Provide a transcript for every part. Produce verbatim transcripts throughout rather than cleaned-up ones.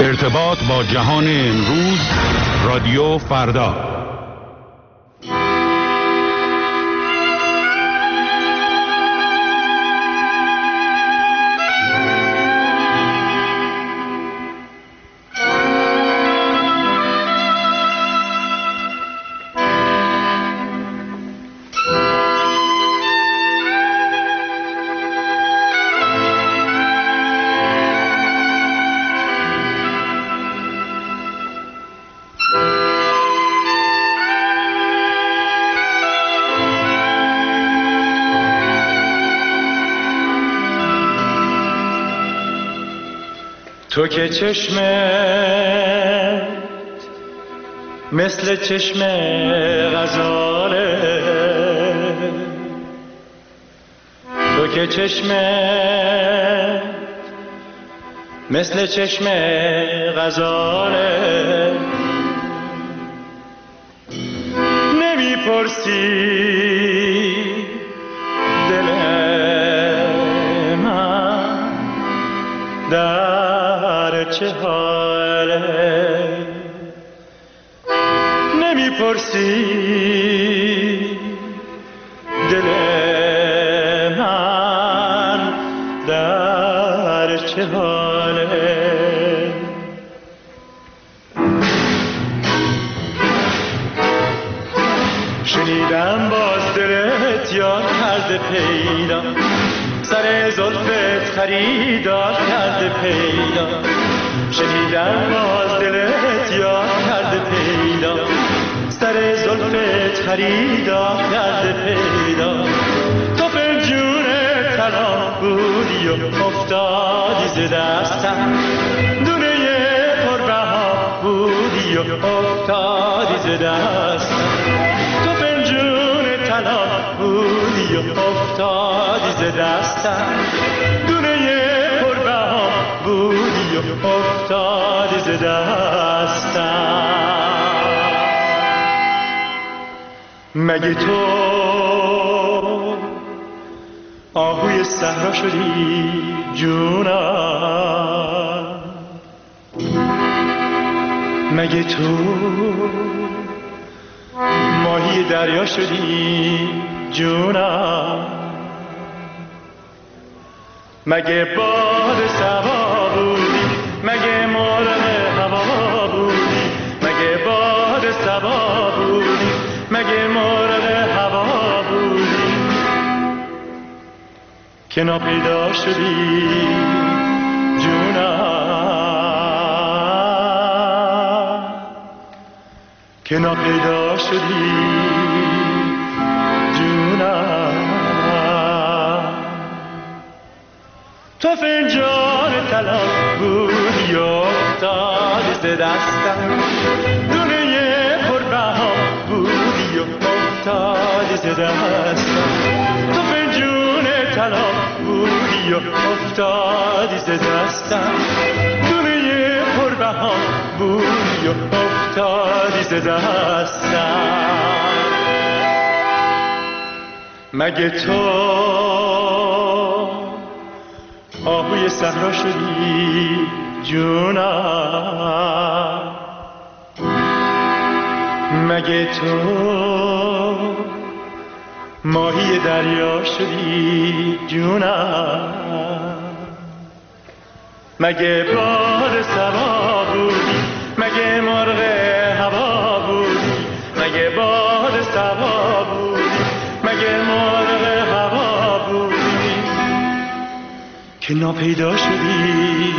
ارتباط با جهان امروز، رادیو فردا. تو که چشمت مثل چشم غزاله، تو که چشمت مثل چشم غزاله، نمیپرسی دل من در چه حاله، نمیپرسی دل من در چه حاله. شنیدم باز دلت یاد کرده پیدا، سر زلفت خریدار کرده پیدا. شنیدم باز دلت یاد کرده پیدا، سر زلفت خریدار کرده پیدا. تو فنجون طلا بودی و افتادی ز دستم، دونه پربها بودی و افتادی ز دستم. تو فنجون طلا بودی و افتادی ز دستم، دونه پربها بودی و افتادی ز دستم. مگه تو آهوی صحرا شدی جونم؟ مگه تو ماهی دریا شدی جونم؟ مگه باد صبا بودی؟ مگه مرغ هوا بودی؟ مگه باد صبا بودی؟ مگه مرغ هوا بودی که ناپیدا شدی جونم؟ که ناپیدا شدی جونم؟ تو فنجان طلا بودی و افتادی ز دستم، دونه پربها بودی و افتادی ز دستم. تو فنجون طلا بودی و افتادی ز دستم، دونه پربها بودی و افتادی ز دستم. مگه تو آهوی صحرا شدی جونم؟ مگه تو ماهی دریا شدی جونم؟ مگه باد صبا بودی؟ مگه مرغ هوا بودی؟ مگه باد صبا بودی؟ مگه مرغ هوا بودی که ناپیدا شدی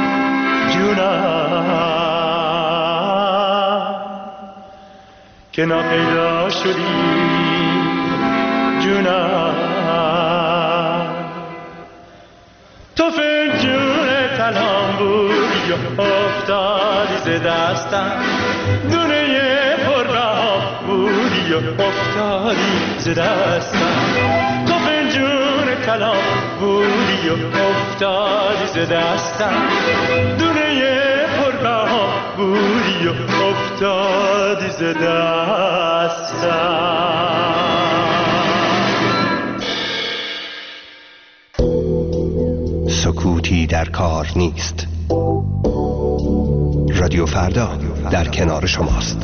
جونم؟ که ناپیدا شدی جونم؟ تو فنجون طلا بودی و افتادی ز دستم، دونه پربها بودی و افتادی ز دستم. تو فنجون طلا بودی و افتادی ز دستم، دونه پربها بودی و افتادی ز دستم. سکوتی در کار نیست. رادیو فردا در کنار شماست.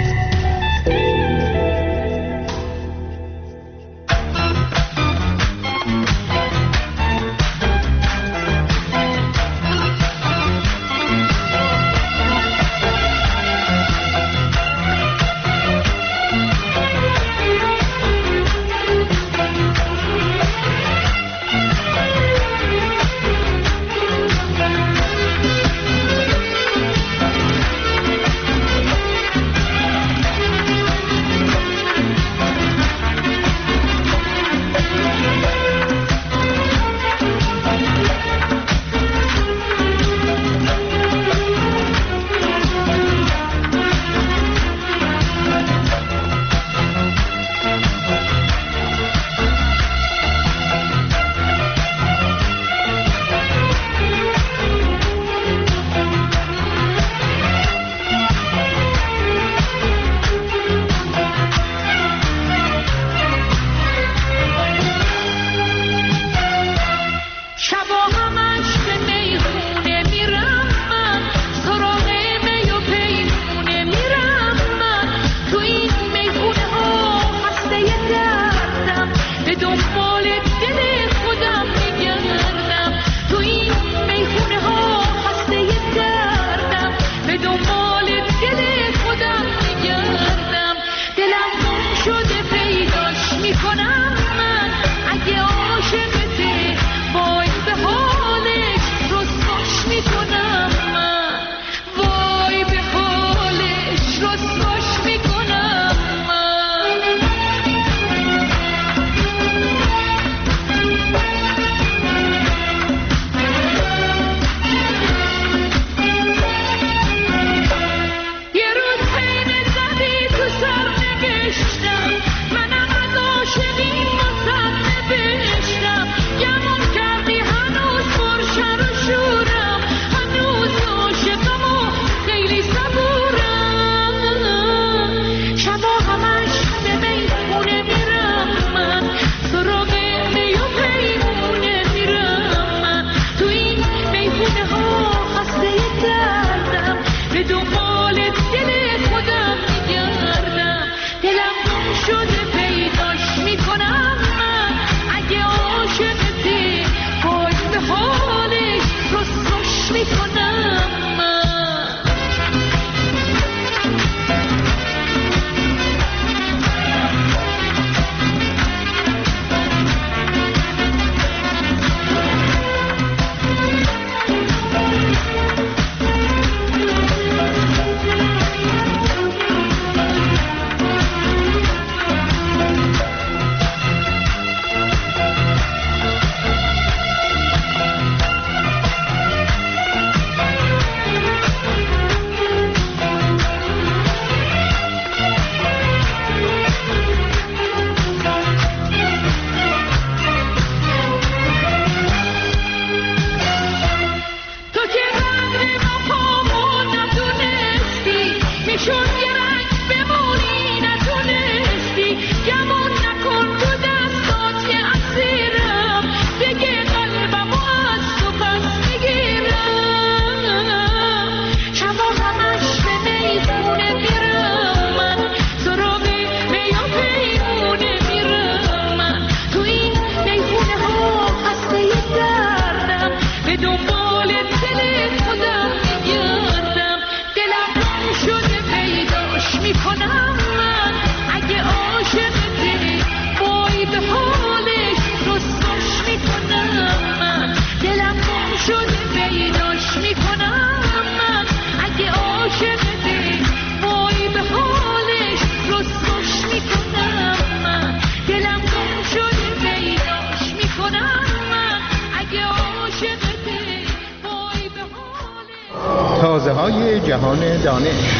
تازه‌های جهان دانش.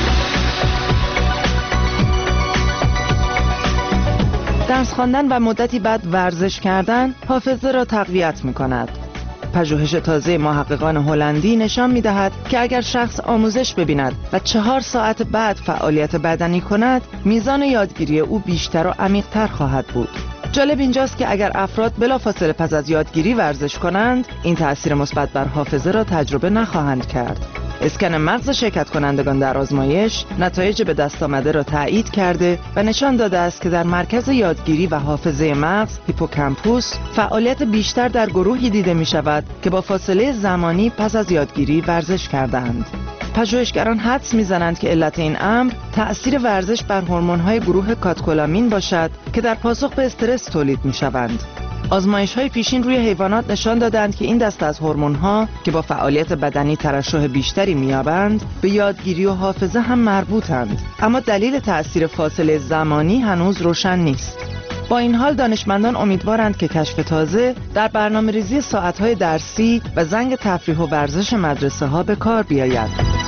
درس خواندن و مدتی بعد ورزش کردن حافظه را تقویت می‌کند. پژوهش تازه محققان هلندی نشان می‌دهد که اگر شخص آموزش ببیند و چهار ساعت بعد فعالیت بدنی کند، میزان یادگیری او بیشتر و عمیق‌تر خواهد بود. جالب اینجاست که اگر افراد بلافاصله پس از یادگیری ورزش کنند، این تأثیر مثبت بر حافظه را تجربه نخواهند کرد. اسکن مغز شرکت کنندگان در آزمایش نتایج به دست آمده را تایید کرده و نشان داده است که در مرکز یادگیری و حافظه مغز هیپوکامپوس فعالیت بیشتر در گروهی دیده می شود که با فاصله زمانی پس از یادگیری ورزش کردند. پژوهشگران حدس می‌زنند که علت این امر تأثیر ورزش بر هورمون‌های گروه کاتکولامین باشد که در پاسخ به استرس تولید می‌شوند. آزمایش‌های پیشین روی حیوانات نشان دادند که این دسته از هورمون‌ها که با فعالیت بدنی ترشح بیشتری می‌یابند، به یادگیری و حافظه هم مربوطند. اما دلیل تأثیر فاصله زمانی هنوز روشن نیست. با این حال دانشمندان امیدوارند که کشف تازه در برنامه‌ریزی ساعت‌های درسی و زنگ تفریح و ورزش مدرسه‌ها به کار بیاید.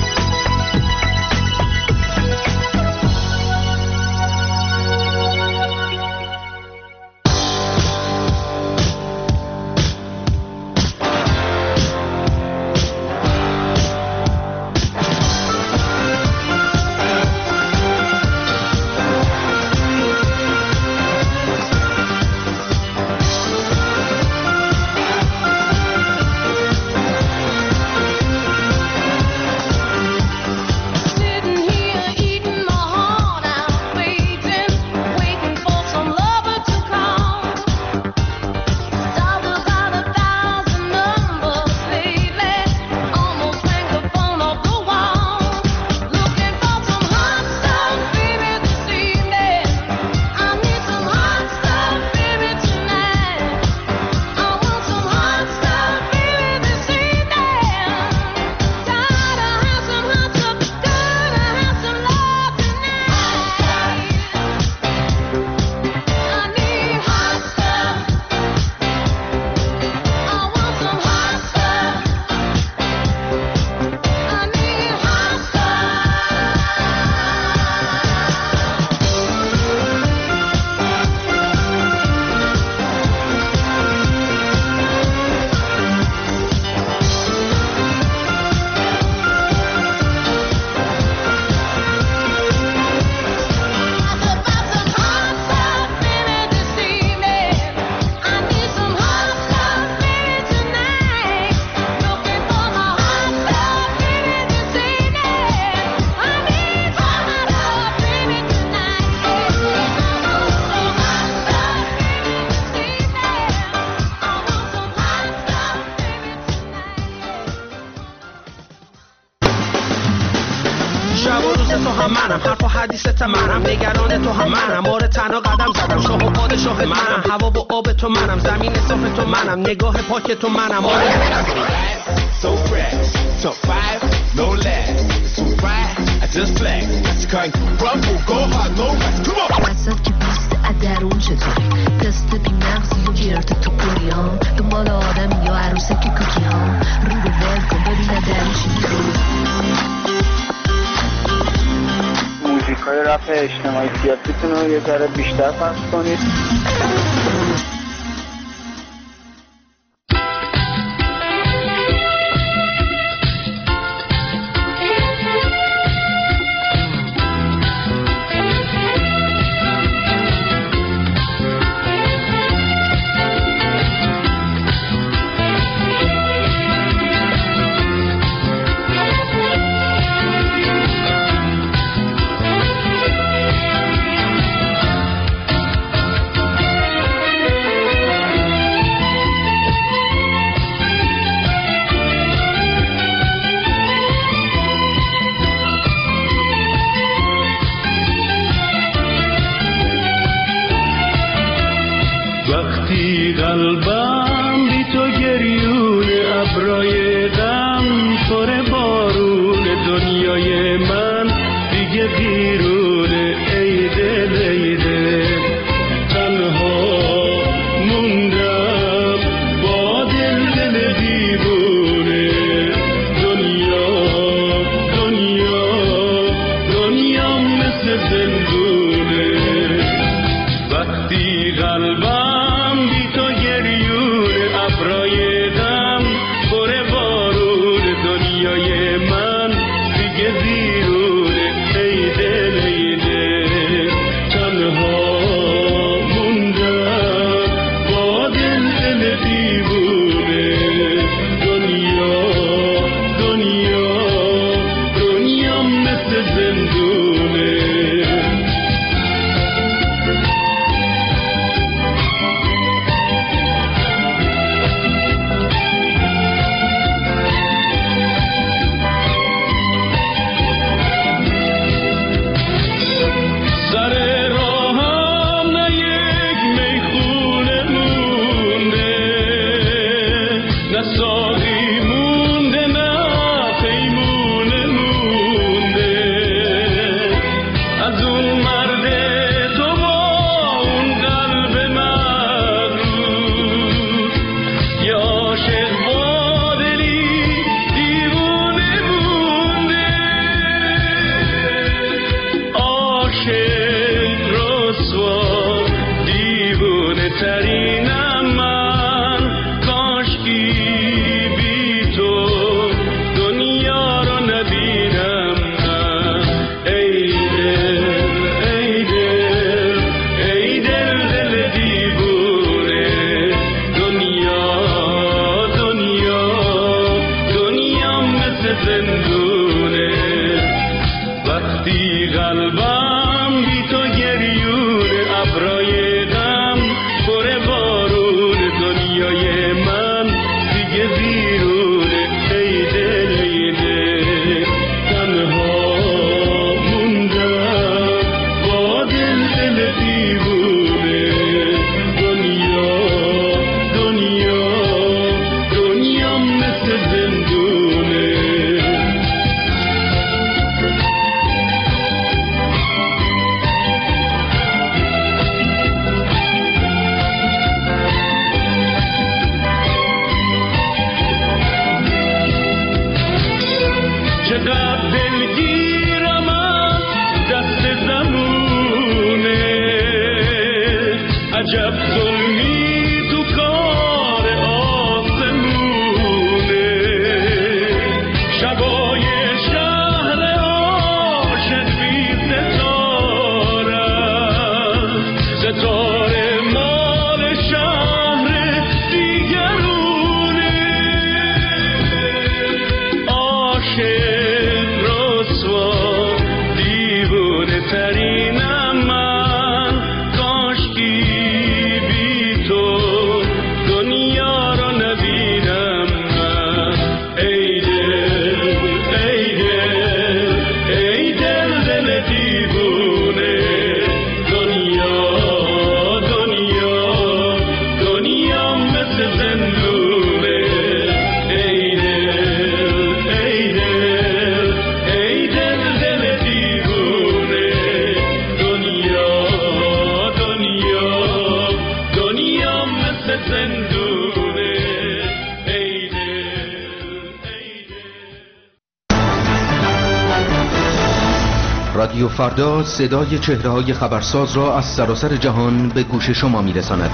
حدیثت منم، نگران تو هم منم، آره تنها قدم زدم، شاه و پادشاه منم، هوا و آب تو منم، زمین صاف تو منم، نگاه پاک تو منم، آره so fresh, top five, no less, too bright, I just flex, can't rumble, go hard, no rest, come on. وسط که بیست ادرون چطوری تست بی مغزی و گرت تو پوری ها دنبال آدمی یا عروسه که کوکی ها رو رو ول کن ببینه دری چی میکنی. موزیکای رپ اجتماعی سیاسیتون رو یه ذره بیشتر پخش کنید. وقتی قلبم بی تو گریون ابرای غم پر بارون دنیای من دیگه بیرونه ای دل ای دل تنها موندم با دل دل دیوونه دنیا دنیا دنیا مثل زندونه وقتی قلبم دنیای من دیگه زیرونه ای دل مثل زندونه. وقتی قلبم بی تو گریون، ابرای غم پر بارون، دنیای من دیگه بیرونه. ای دل ای دل تنها موندم با دل دل دیوونه. دنیا دنیا دنیا مثل زندونه. چقدر دلگیرم از دست زمونه، عجب ظلمی تو کار آسمونه. شبای شهر عاشق بی ستاره، ستاره مال شهر دیگرونه. عاشق رسوا دیوونه ترینم من، کاشکی بی تو دنیا رو نبینم من. ای دل ای دل ای دل دل دیوونه. دنیا دنیا دنیا مثل زندونه. ای دل ای دل ای دل دل دیوونه. دنیا دنیا دنیا مثل زندونه. ای دل ای دل. رادیو فردا صدای چهره‌های خبرساز را از سراسر جهان به گوش شما می‌رساند.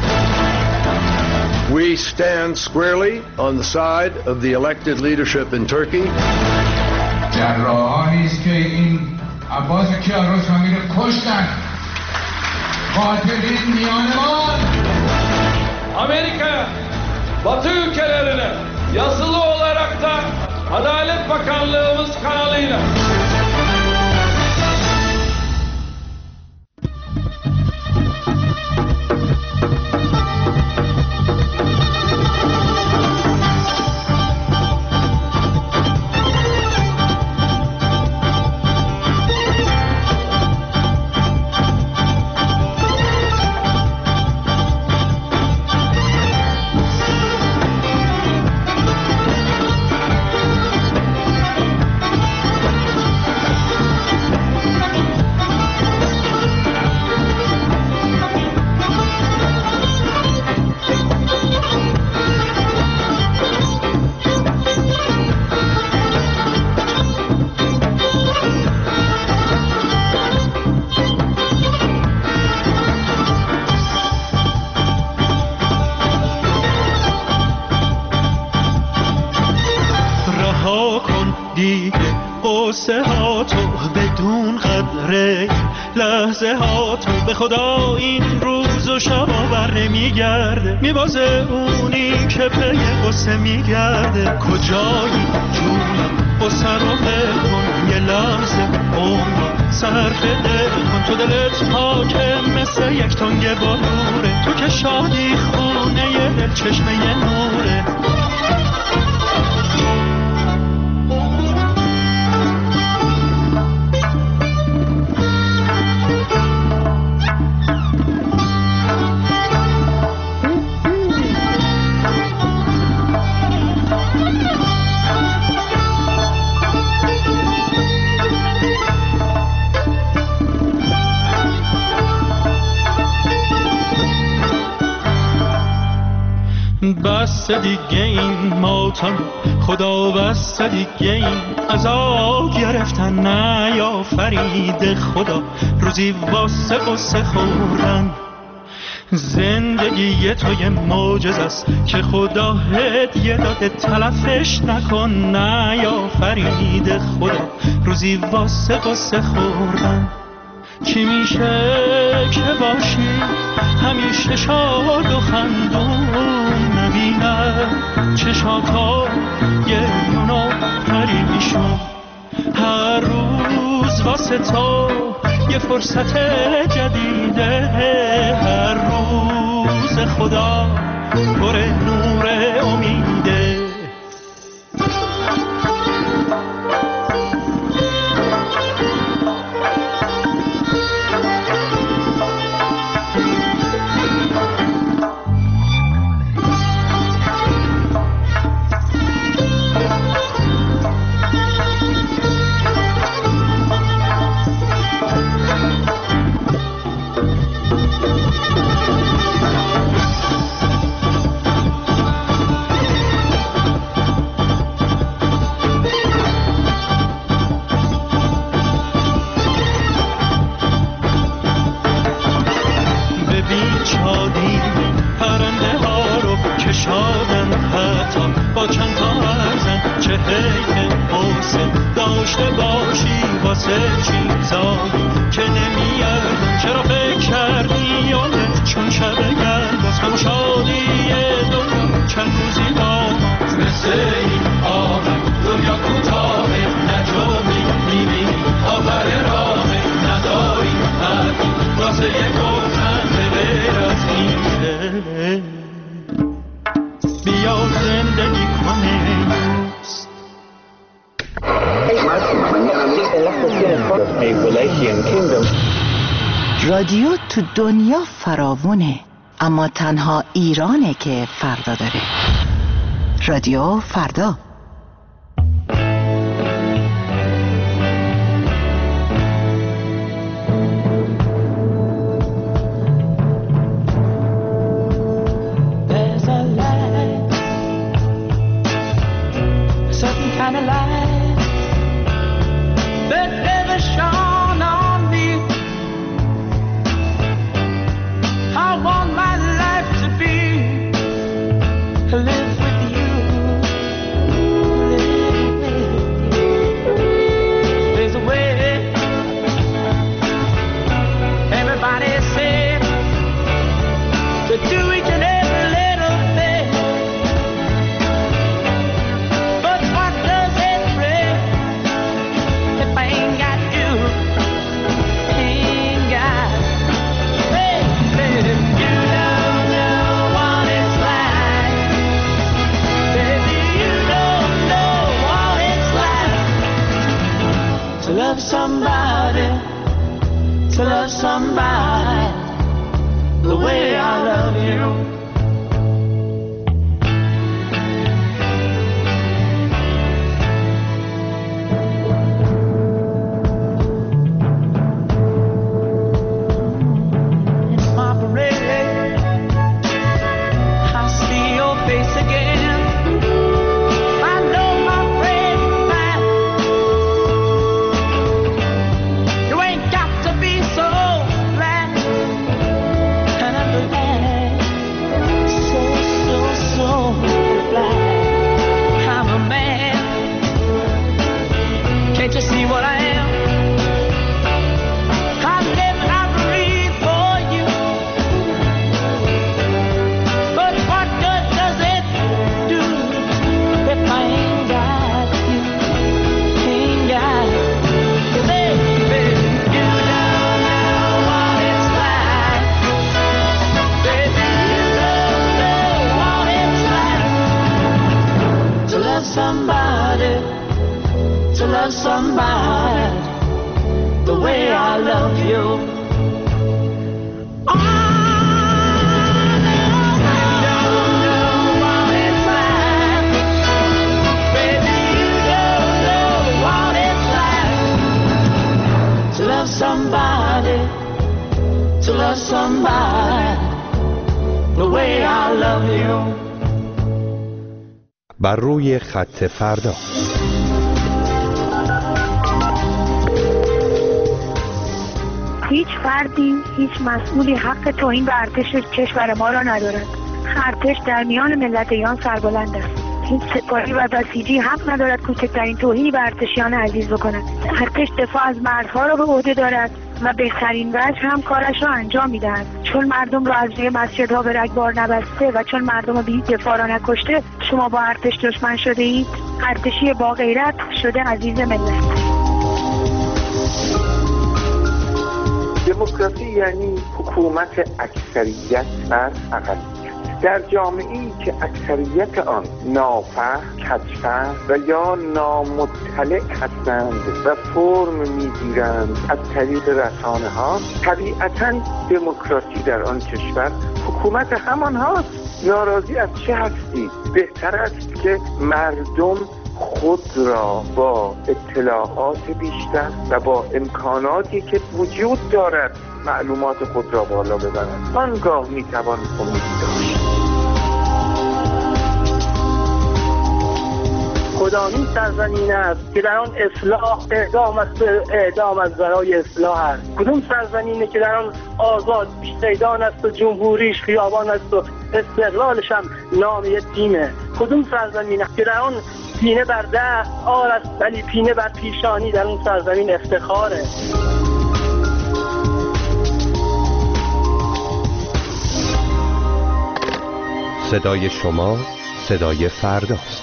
We stand squarely on the side of the elected leadership in Turkey. جراحانی است که این عباس کیارستمی رو کشتن. قاتلین میانمان. Amerika, Batı ülkelerine yazılı olarak da Adalet Bakanlığımız kanalıyla قصه ها تو بدون قدره لحظه ها تو به خدا این روز و شب بر نمیگرده میبازه اونی که پی قصه میگرده کجایی جونم قصه رو بکن یه لحظه عمر صرف دل کن تو دلت پاکه مثل یک تنگ بلوره تو که شادی خونه یه دل چشمه یه نوره بس دیگه این ماتم خدا بس دیگه این عذاب گرفتن نیافرید خدا روزی واسه قصه خوردن زندگی تو یه معجزه است که خدا هدیه داده تلفش نکن نیافرید خدا روزی واسه قصه خوردن چی میشه که باشی همیشه شاد و خندون نبینم چشاتا گریون و پریشون واسه تو یه فرصت جدیده، هر روز خدا پر نور امیده. رادیو تو دنیا فراوونه، اما تنها ایرانه که فردا داره. رادیو فردا. بر روی خط فردا. هیچ فردی، هیچ مسئولی حق توهین به ارتش کشور ما را ندارد. ارتش در میان ملت ایران سربلند است. هیچ سپاهی و بسیجی حق ندارد کوچکترین توهینی به ارتشیان عزیز بکند. ارتش دفاع از مردها را به عهده دارد و بهترین وجه هم کارش را انجام می‌دهد. چون مردم را از روی مسجدها به رگبار نبسته و چون مردم را بی دفاع را نکشته، شما با ارتش دشمن شده اید. ارتشی با غیرت شده عزیز ملت. دموکراسی یعنی حکومت اکثریت بر اقلیت. در جامعه‌ای که اکثریت آن نافهم، کج‌فهم و یا نامطلع هستند و فرم می‌گیرند از طریق رسانه‌ها، طبیعتاً دموکراسی در آن کشور حکومت همان هاست. ناراضی از چه هستید؟ بهتر است که مردم خود را با اطلاعات بیشتر و با امکاناتی که وجود دارد معلومات خود را بالا ببرند. آنگاه میتوان امید داشت. کدامین سرزمین است که در آن اصلاح اعدام است، اعدام از برای اصلاح است؟ کدوم سرزمینه که در آن آزاد پیش‌دیدان است و جمهوریش خیابان است و استقلالش هم نام یک تیمه؟ کدوم سرزمینه که در آن پینه بر دست آر است ولی پینه بر پیشانی در اون سرزمین افتخاره؟ صدای شما صدای فرداست.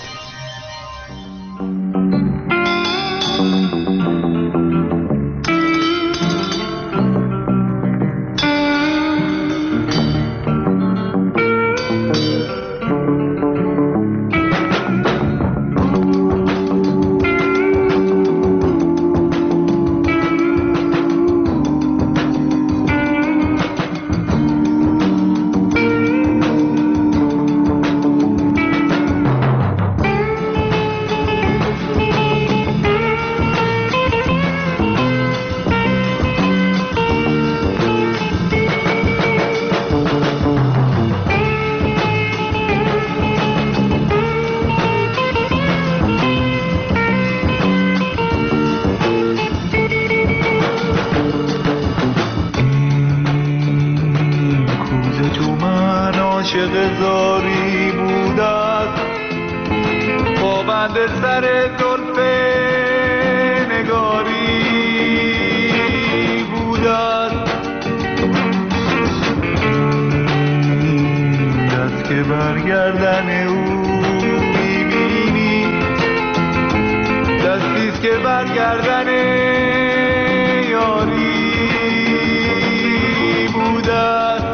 زاری بودت پابند سر زلف نگاری بودت، دست که برگردن او میبینی، دستیست که برگردن یاری بودت.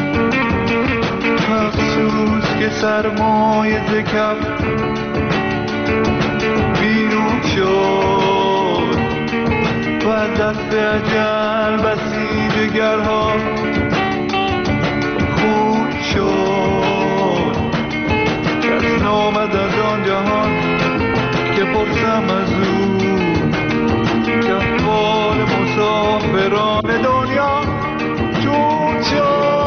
افسوس که سرمایه ز کف بیرون شد و از دست اجل بسی جگرها خون شد. کس نامد از آن جهان که پرسم از او که احوال مسافران دنیا چون شد.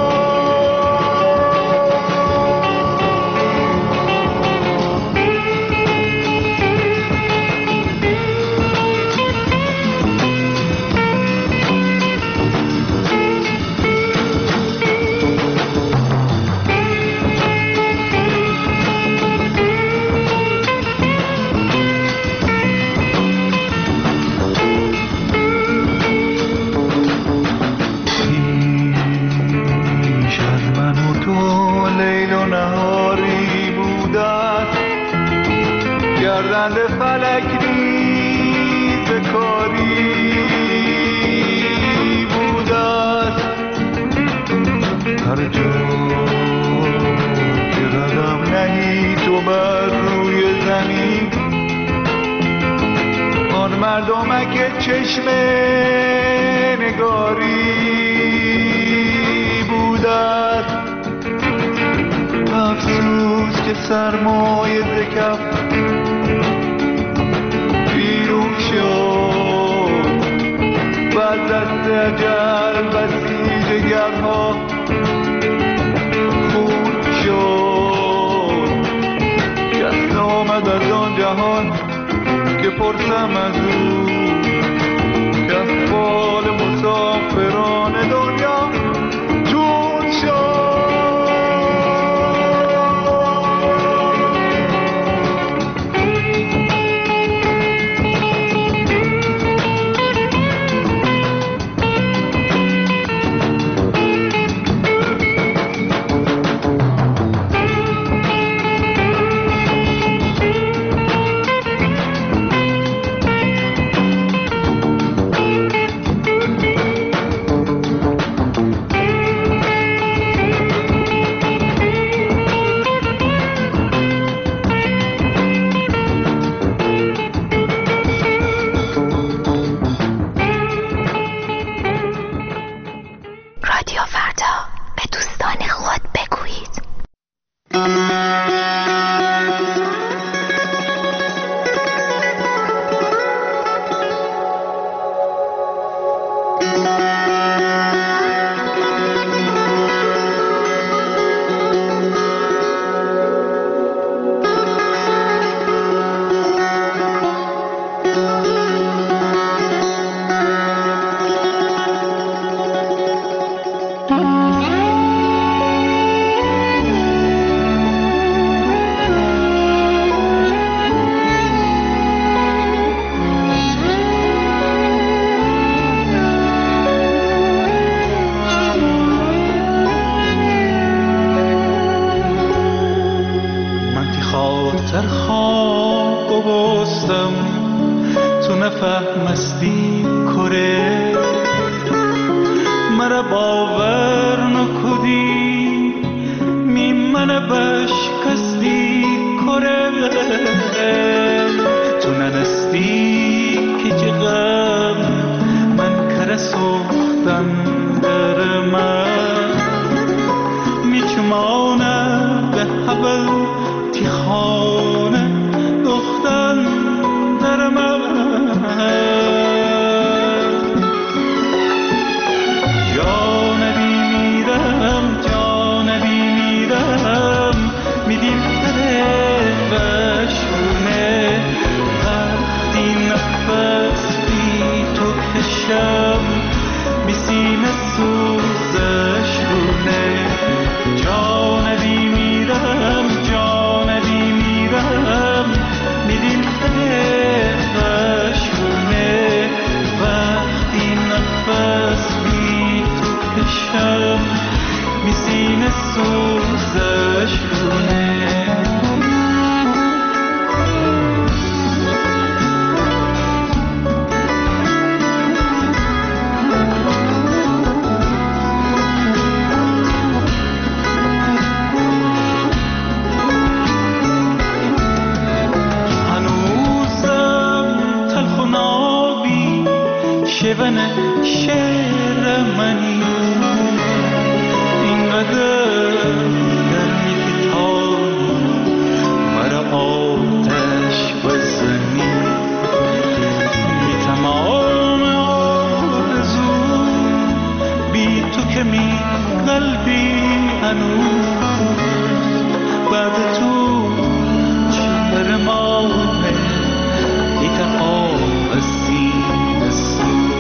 گردن فلک نیز کاری بودست. هر جا که قدم نهی تو بر روی زمین، آن مردمک چشم نگاری بودست. افسوس که سرمایه ز کف بیرون شد و از دست اجل بسی جگرها خون شد. کس نامد از آن جهان که پرسم از او که احوال مسافران دنیا چون شد. نفهمستی کره مرا باور نکدی می من بشکستی کره تو ننستی که چه غم من کره سوختن در من می چمانه به حبل تی خانه دختن در من جانبی میرم جانبی میرم میدیم تره بشونه وقتی نفس بی تو کشم می سینه سوزشونه جانبی میرم جانبی میرم میدیم تره بشونه وقتی نفس بی تو کشم می سینه سوزشونه شون شعر منی اینقدر گرمی که تا مرا آتش بزنی بی تمام آرزو بی تو که می قلبی هنوز بعد تو چهر ماه دیت آب سینه سو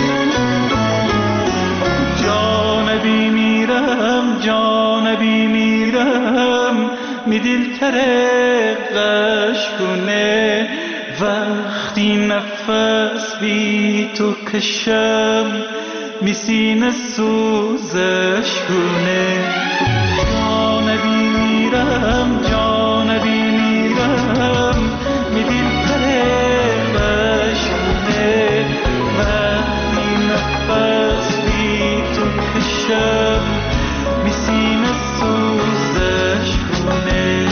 جانبی میرم جانبی میرم می دل تره غشونه وقتی نفس بی تو کشم می سینه سوزش کنه جانبی میرم جانبی میرم می دل تره غشونه وقتی نفس بی تو کشم می سینه سوزش کنه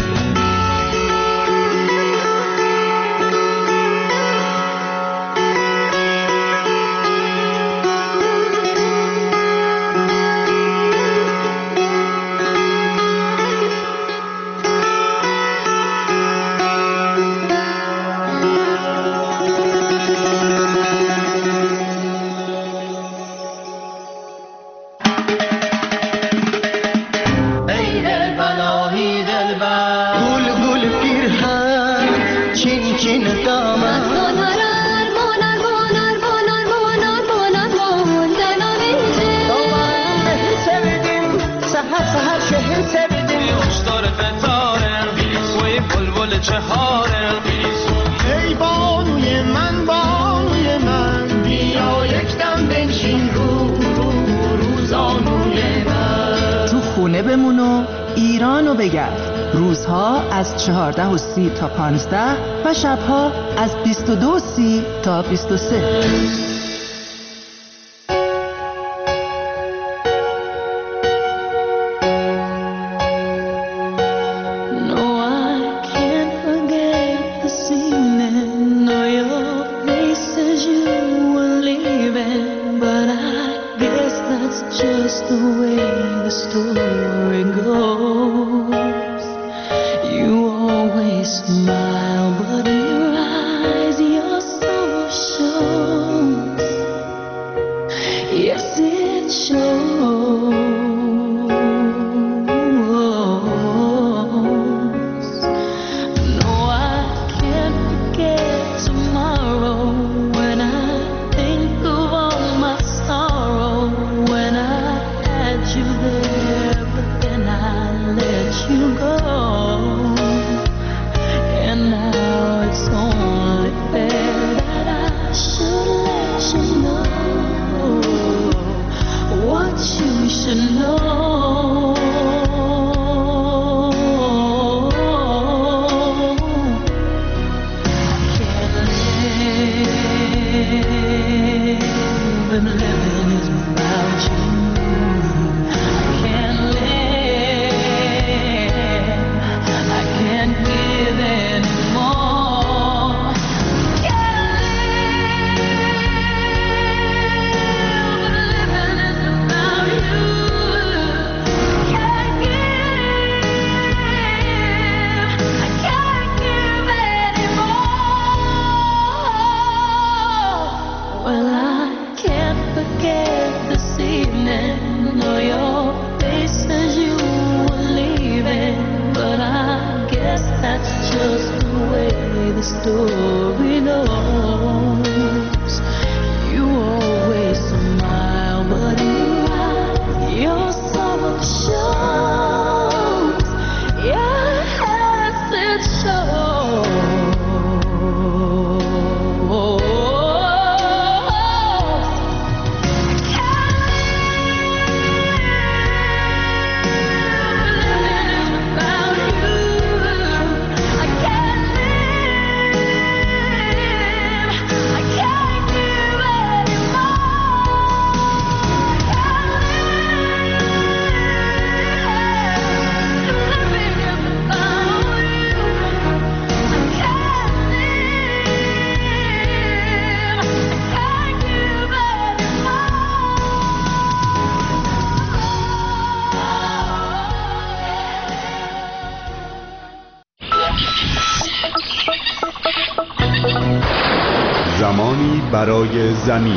ای بانوی من بانوی من بیا یک دم بنشین رو رو روزانوی من تو خونه بمون و ایرانو بگرد. روزها از چهارده و سی تا پانزده و شبها از بیست و دو و سی تا بیست و سه. زمانی برای زمین.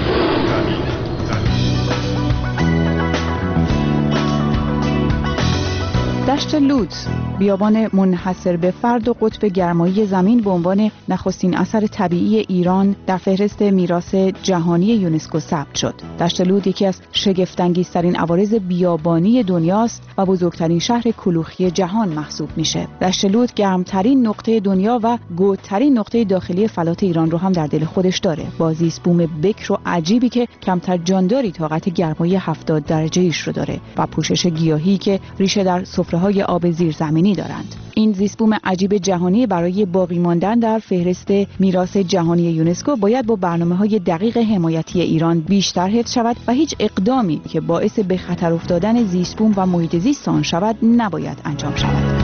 دشت لودز، بیابان منحصر به فرد و قطب گرمایی زمین، به عنوان نخستین اثر طبیعی ایران در فهرست میراث جهانی یونسکو ثبت شد. دشت لودز یکی از شگفت‌انگیزترین عوارض بیابانی دنیاست و بزرگترین شهر کلوخی جهان محسوب میشه. دشت لودز گرمترین نقطه دنیا و گودترین نقطه داخلی فلات ایران رو هم در دل خودش داره، با زیست بوم بکر و عجیبی که کمتر جانداری طاقت گرمایی هفتاد درجه ایش رو داره و پوشش گیاهی که ریشه در سفره‌های آب زیرزمینی دارند. این زیست بوم عجیب جهانی برای باقی ماندن در فهرست میراث جهانی یونسکو باید با برنامه‌های دقیق حمایتی ایران بیشتر حفظ شود و هیچ اقدامی که باعث به خطر افتادن زیست بوم و محیط زیست آن شود نباید انجام شود.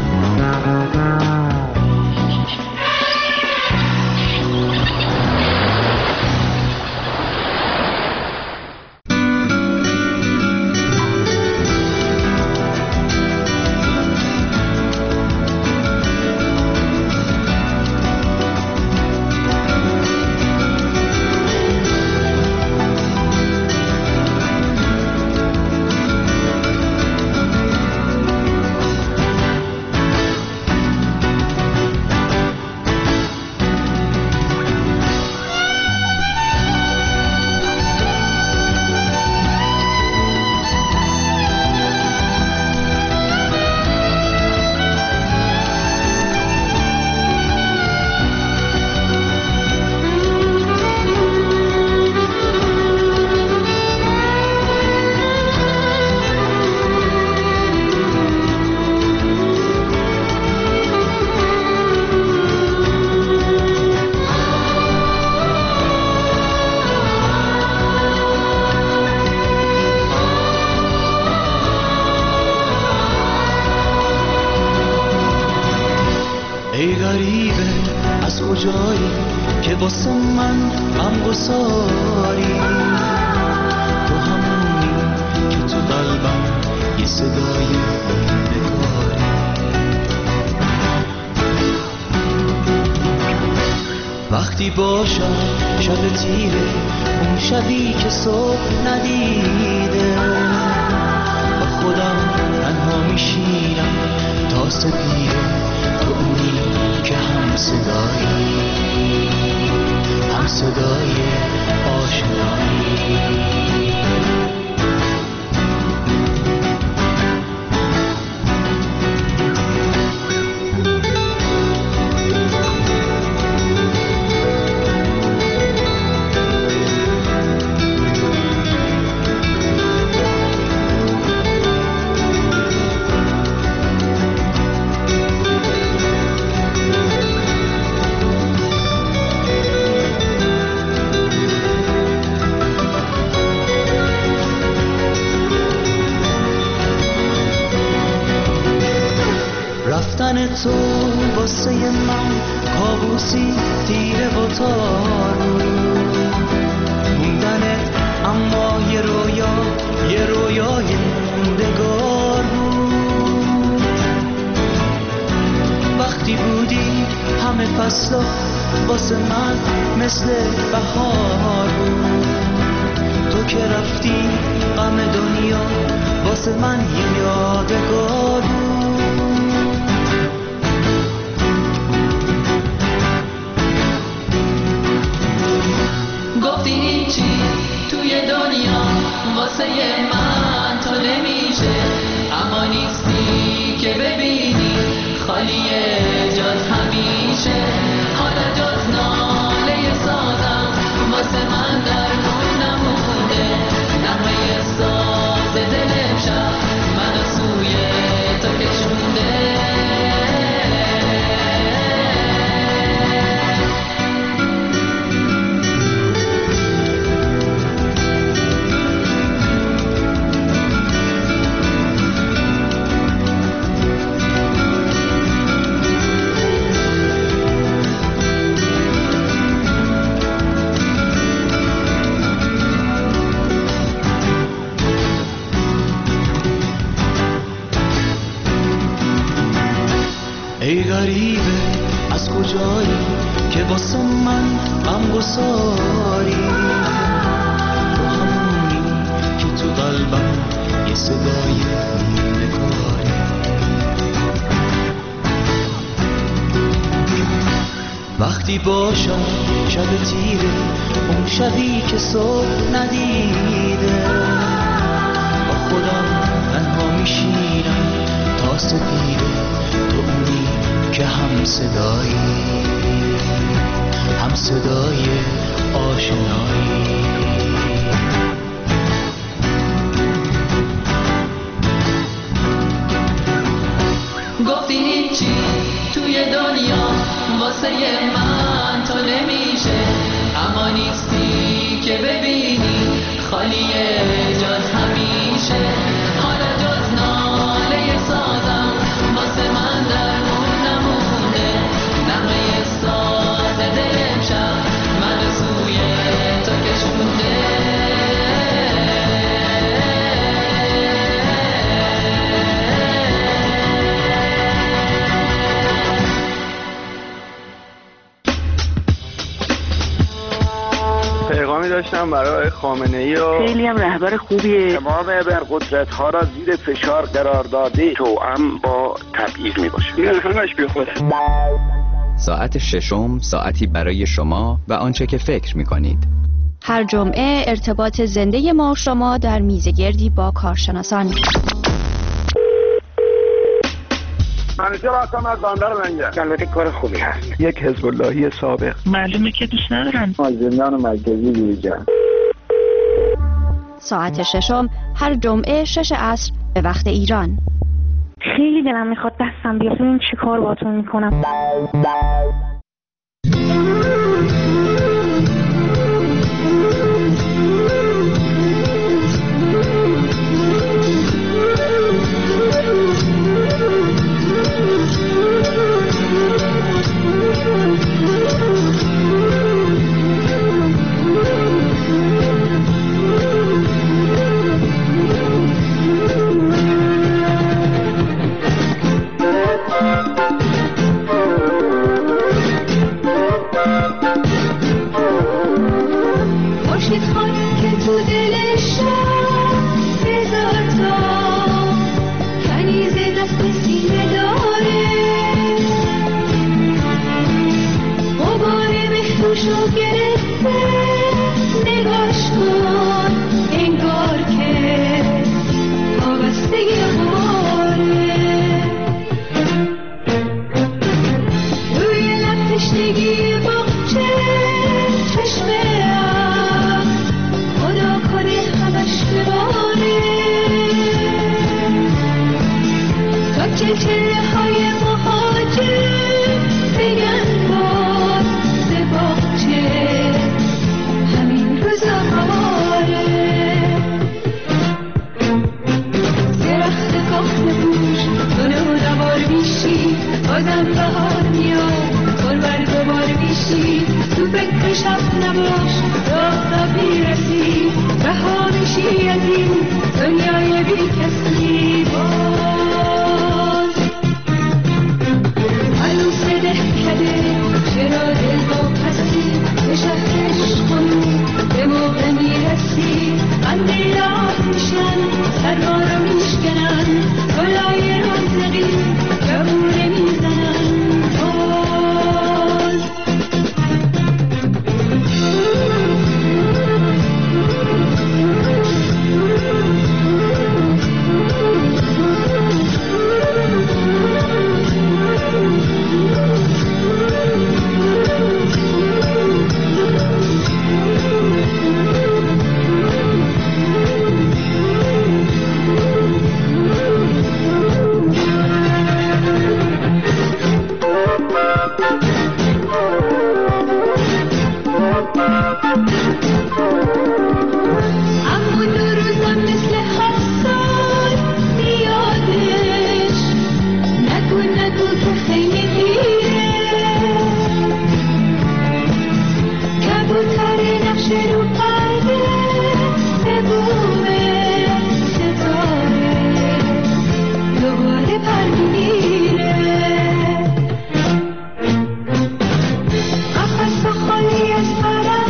ای غریبه از کجایی که واسه من غم گساری، تو همونی که تو قلبم یه صدای بکاری. وقتی باشم شب تیره، اون شبی که صبح ندیده، با خودم تنها میشینم تا سپیره، تو اونی که هم صدایی، هم صدای آشنایی. رفتن تو واسه من کابوسی تیره و تارو، موندنت اما یه رویا، یه رویای موندگار بود. وقتی بودی همه فصلا واسه من مثل بهار بود، تو که رفتی غم دنیا واسه من یه یادگار بود. گفتی هیچی توی دنیا واسه من تو نمیشه، اما نیستی که ببینی خالیه جات همیشه. حالا جز ناله سازم واسه من در مون نمونده، نغمه ساز دل امشب منو سوی تو کشونده. ای غریبه از کجایی که واسه من غم غمگساری، تو همونی که تو قلبم یه صدای نگاری. وقتی باشم شب تیره، اون شبی که صبح ندیده، با خودم تنها میشینم تا سپیده، تو اونی که هم صدایی، هم صدای آشنایی. گفتی هیچی توی دنیا واسه من تو نمیشه، اما نیستی که ببینی خالیه جز همیشه. حالا جز ناله سازم واسه من درمون نمونده، نغمه ساز دل امشب من سوی تو کشونده. پیغامی داشتم برای خامنه‌ای و خیلی هم رهبر خوبیه. تمام ابرقدرت ها را زیر فشار قرار داده، توأم با تبعیض می باشه. این همش بی خوده. ساعت ششم ساعتی برای شما و آنچه که فکر می کنید. هر جمعه ارتباط زنده ما شما در میزگردی با کارشناسان. منیجر هستم از بندر منگه. البته کار خوبی هست. یک حزب اللهی سابق. معلومه که دوست ندارن. از زندان مرکزی بیرون. ساعت ششم هر جمعه شش عصر به وقت ایران. خیلی دلم میخواد دستم بیاد ببین چی کار باهاتون میکنم. خالی از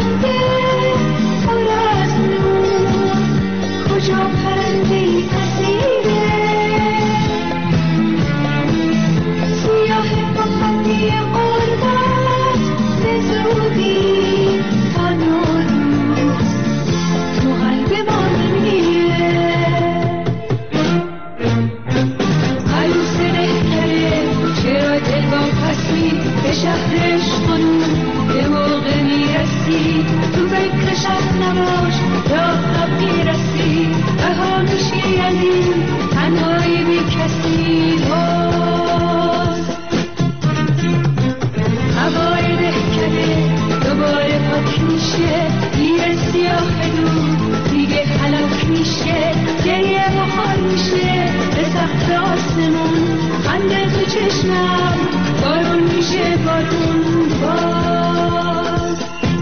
آسمون خنده تو چشمم بارون میشه بارون باز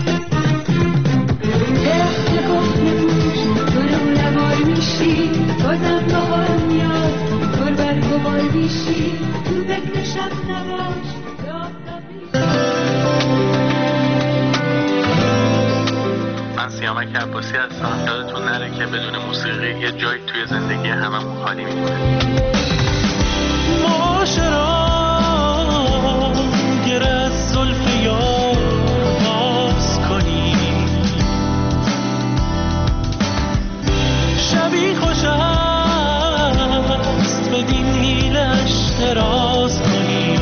درخت گفتگوش تو رو نوار میشی بازم بهار میاد گل برگ و بار بیشی تو فکر شب نباش من سیامک عباسی هستم. یادتون نره که بدون موسیقی یه جایی توی زندگی هممون خالی میمونه. معاشران گر از زلف یار باز کنی شبی خوش است بدین هیلش دراز کنی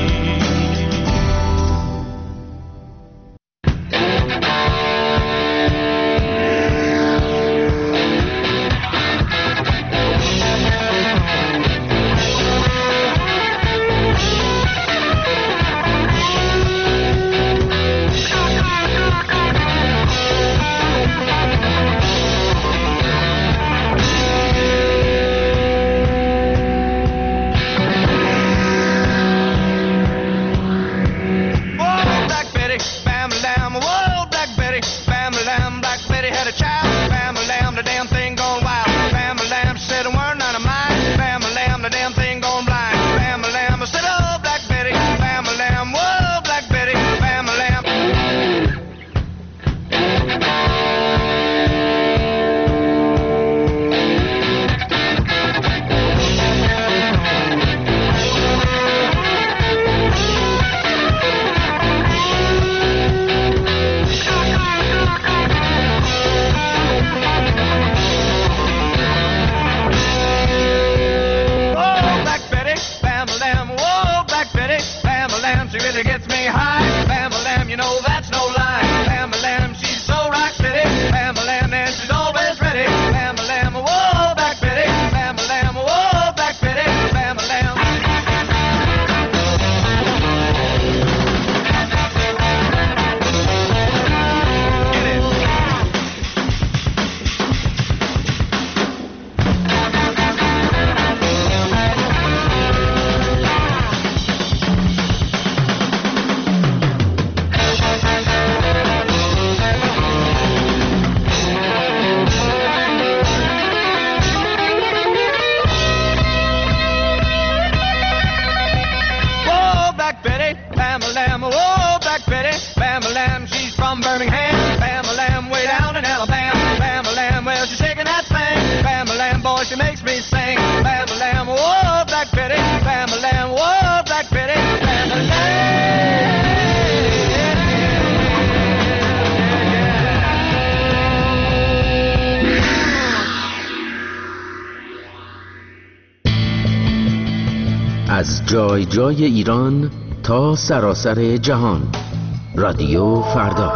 از جای جای ایران تا سراسر جهان، رادیو فردا.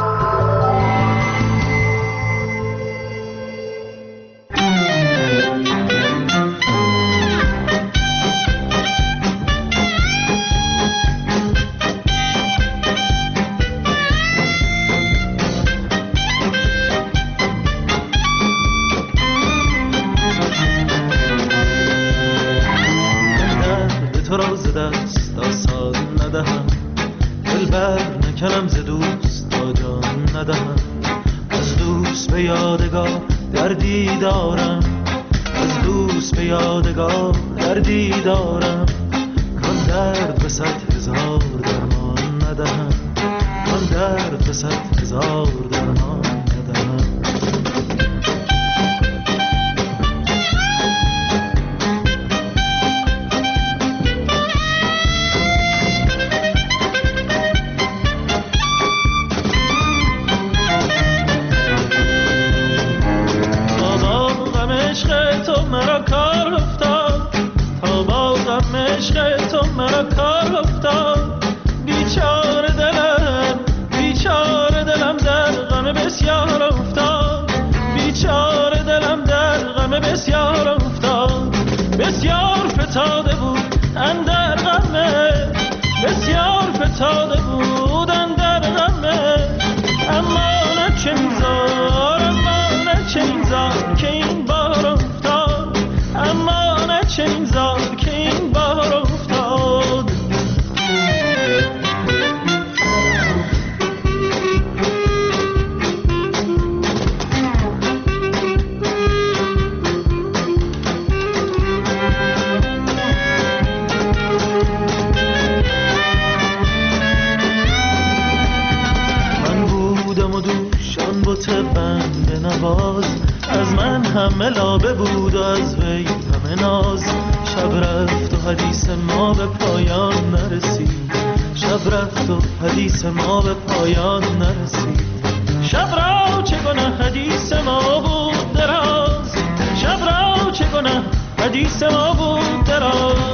که این بار افتاد، اما نه چه این زار که این بت بنده نواز، از من همه لابه بود و از وی همه ناز. شب رفت و حدیث ما به پایان نرسید، شب رفت و حدیث ما به پایان نرسید. شب را چه گناه حدیث ما بود دراز، شب را چه گناه حدیث ما بود دراز.